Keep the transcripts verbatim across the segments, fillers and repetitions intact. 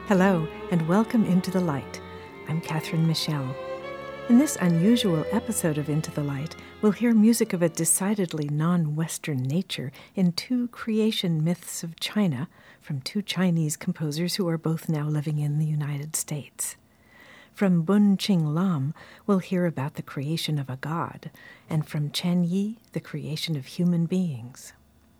Hello, and welcome Into the Light. I'm Catherine Michelle. In this unusual episode of Into the Light, we'll hear music of a decidedly non-Western nature in two creation myths of China from two Chinese composers who are both now living in the United States. From Bun Ching Lam, we'll hear about the creation of a god, and from Chen Yi, the creation of human beings.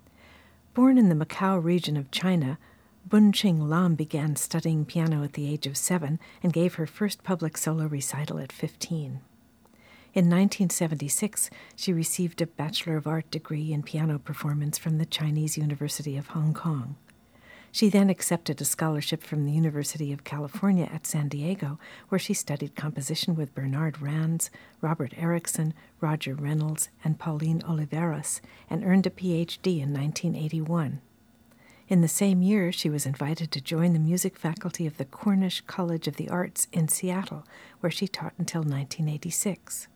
Born in the Macau region of China, Bun Ching Lam began studying piano at the age of seven and gave her first public solo recital at fifteen. In nineteen seventy-six, she received a Bachelor of Art degree in piano performance from the Chinese University of Hong Kong. She then accepted a scholarship from the University of California at San Diego, where she studied composition with Bernard Rands, Robert Erickson, Roger Reynolds, and Pauline Oliveras, and earned a P H D in nineteen eighty-one. In the same year, she was invited to join the music faculty of the Cornish College of the Arts in Seattle, where she taught until nineteen eighty-six.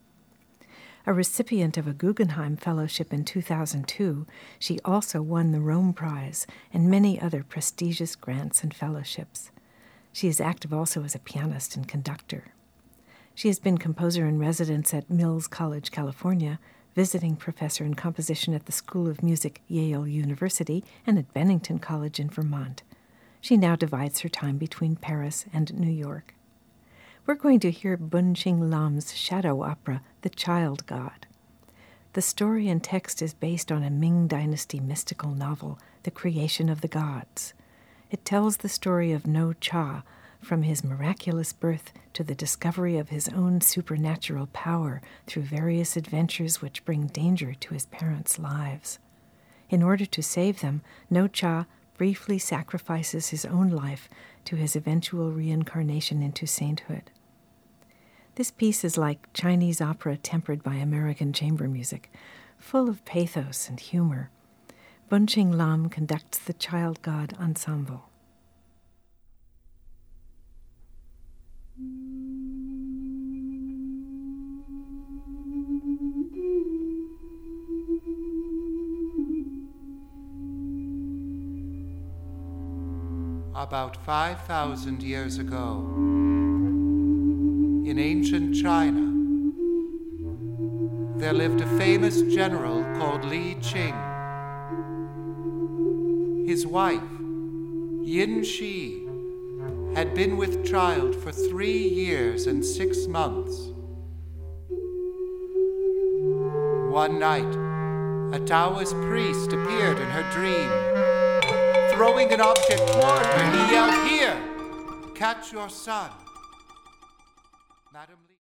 A recipient of a Guggenheim Fellowship in two thousand two, she also won the Rome Prize and many other prestigious grants and fellowships. She is active also as a pianist and conductor. She has been composer in residence at Mills College, California, visiting professor in composition at the School of Music, Yale University, and at Bennington College in Vermont. She now divides her time between Paris and New York. We're going to hear Bun Ching Lam's shadow opera, The Child God. The story and text is based on a Ming Dynasty mystical novel, The Creation of the Gods. It tells the story of No Cha, from his miraculous birth to the discovery of his own supernatural power through various adventures which bring danger to his parents' lives. In order to save them, No Cha briefly sacrifices his own life to his eventual reincarnation into sainthood. This piece is like Chinese opera tempered by American chamber music, full of pathos and humor. Bun Ching Lam conducts the Child God Ensemble. About five thousand years ago, in ancient China, there lived a famous general called Li Qing. His wife, Yin Shi, had been with child for three years and six months. One night, a Taoist priest appeared in her dream. Throwing an object toward her, he yelled, "Here! Catch your son!" Madam Li